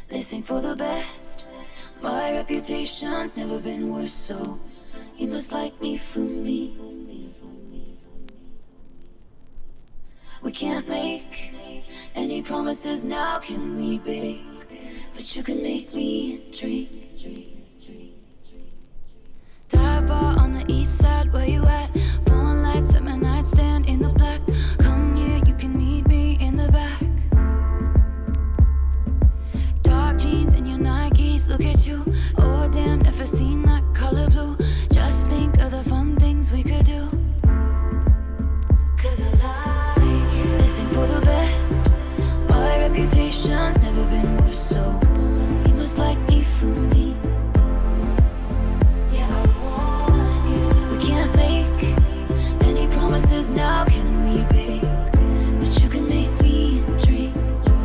This ain't for the best. My reputation's never been worse, so you must like me for me. We can't make any promises now, can we, babe? But you can make me drink. Dive bar on the east side, where you at? Phone lights at my nightstand in the black. Come here, you can meet me in the back. Dark jeans and your Nikes, look at you. Oh damn, never seen that color blue. Just think of the fun things we could do. Cause I like it. This ain't for the best. My reputation's never been worse, so you must like me for me. Yeah, I want you. We can't make any promises now, can we, babe? But you can make me dream.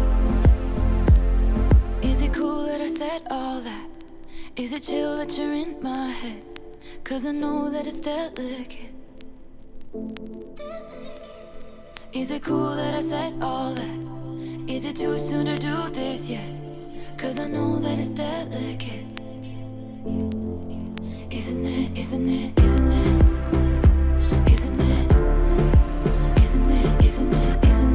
Is it cool that I said all that? Is it chill that you're in my head? Cause I know that it's delicate. Is it cool that I said all that? Is it too soon to do this yet? Cause I know that it's delicate. Isn't it, isn't it, isn't it? Isn't it? Isn't it, isn't it, isn't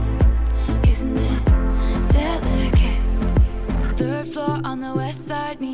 it? Isn't it delicate? Third floor on the west side, me